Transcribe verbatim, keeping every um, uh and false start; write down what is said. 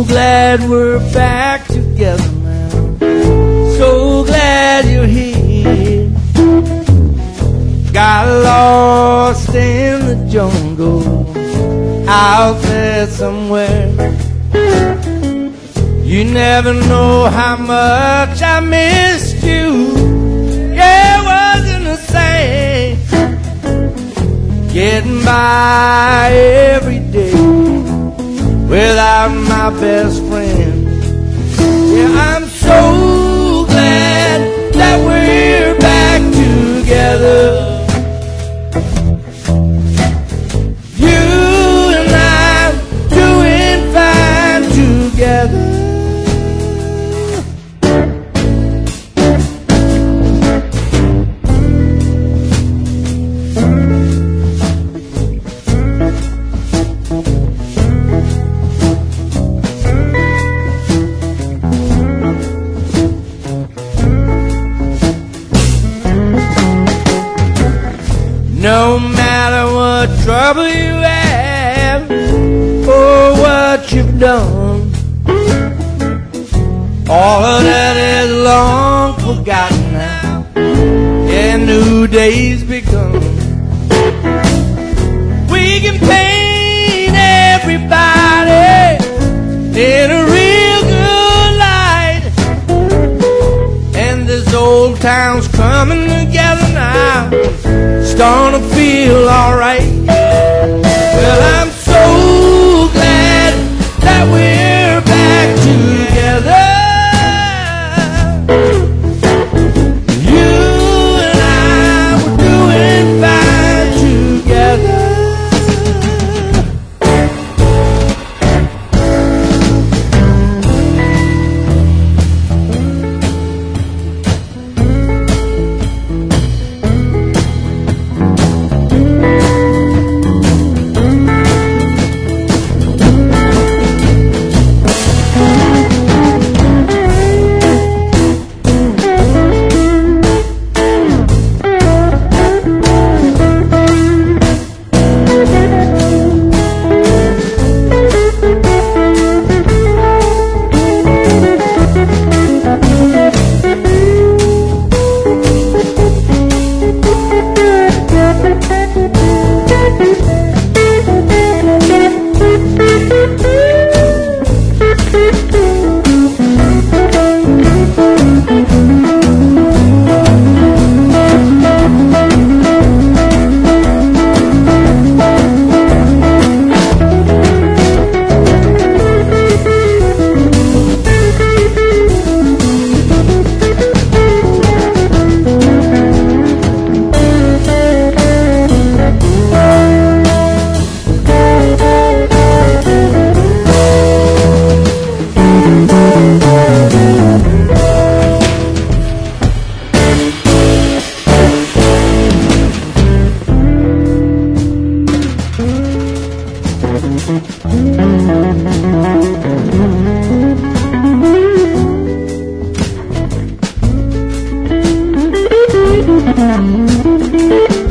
glad we're back together now. So glad you're here. Got lost in the jungle out there somewhere. You never know how much I missed you. Yeah, it wasn't the same getting by every day without my best friend. Yeah, I'm so glad that we're back together. You and I doing fine together. No matter what trouble you have or what you've done, all of that is long forgotten now, and new days begun. We can paint everybody in a real good light, and this old town's coming together now. It's gonna feel alright. Well, I'm so glad that we're back together. You and I were doing fine together. Thank you.